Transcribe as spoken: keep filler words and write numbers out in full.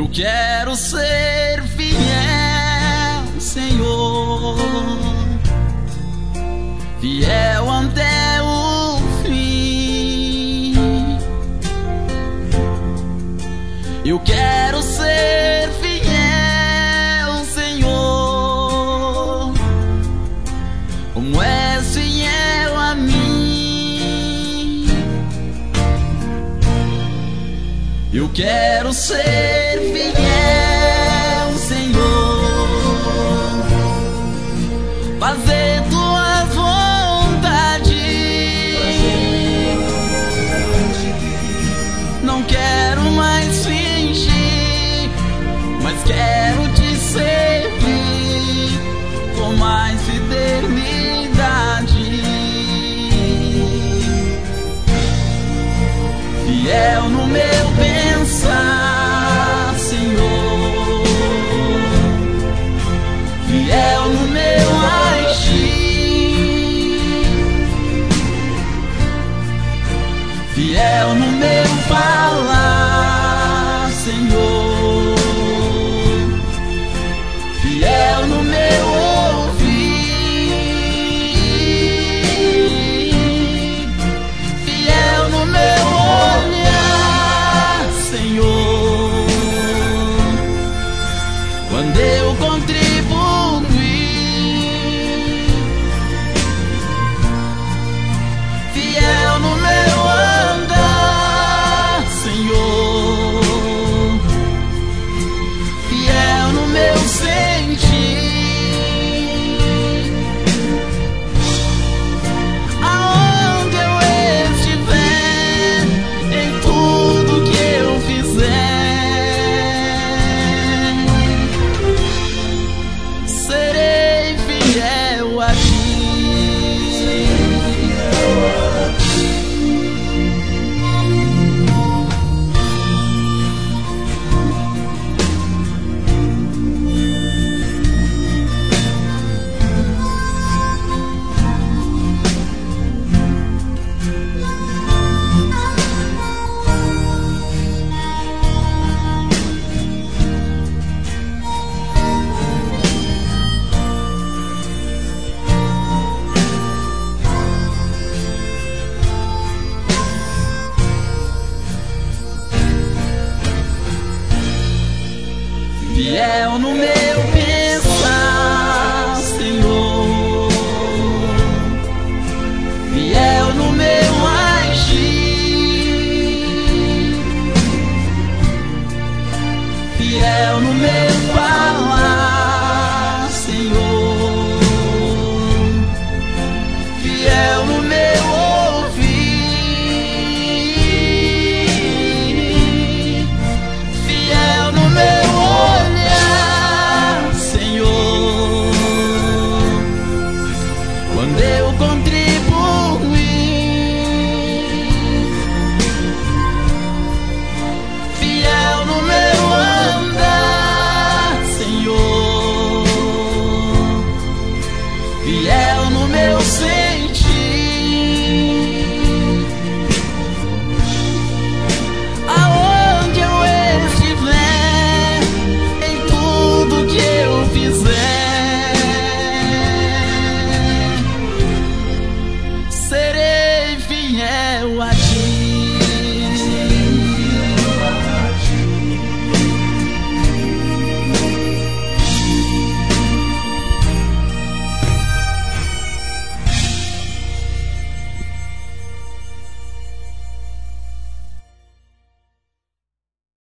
Eu quero ser fiel, Senhor, fiel até o fim. Eu quero ser fiel, Senhor, como és fiel a mim. Eu quero ser fiel, Senhor, fazer tua vontade. Não quero mais fingir, mas quero te servir com mais fidelidade. Fiel no meu pensar, Senhor, fiel no meu agir, fiel no meu falar, Senhor, fiel no meu ouvir, fiel no meu olhar, Senhor, quando eu contribuir, fiel no meu andar, Senhor, fiel no meu sentir. Aonde eu estiver, em tudo que eu fizer, serei fiel a ti. Fiel no meu